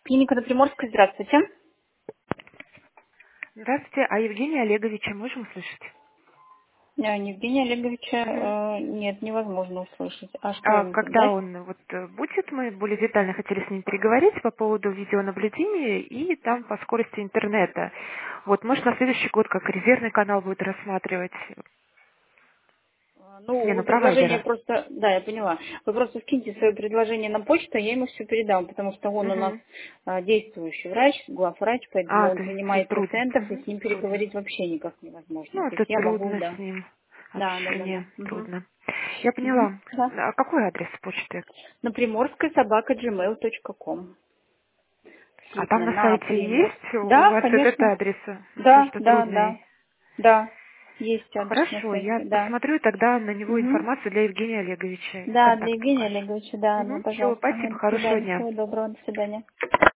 Клиника на Приморской, здравствуйте. Здравствуйте, а Евгения Олеговича можем услышать? Евгения Олеговича Мгм. нет, невозможно услышать. А что А им когда да? он будет, мы более детально хотели с ним переговорить по поводу видеонаблюдения и там по скорости интернета. Вот, может, на следующий год как резервный канал будет рассматривать Ну, смену вы предложение провайдера. просто, да, я поняла. Вы просто скиньте свое предложение на почту, я ему все передам, потому что он у нас Мгм. действующий врач, главврач, поэтому он То есть принимает трудно. пациентов, и с ним Трудно. переговорить вообще никак невозможно. Ну, То есть это я могу, трудно да. с ним. Да, да, да, да. Общение Мгм. трудно. Я Мгм, поняла. да. А какой адрес почты? На приморская собака gmail.com. А там Действительно, на на сайте примор. есть у Да, вас этот конечно. адрес? Потому Да, что да, трудно. да. Да, есть адрес на Хорошо, я сайте, да. посмотрю тогда на него Мгм. информацию для Евгения Олеговича. Да, для Контакт Евгения укажу. Олеговича, да, Все, пожалуйста. спасибо, До хорошего свидания, дня. всего доброго, до свидания.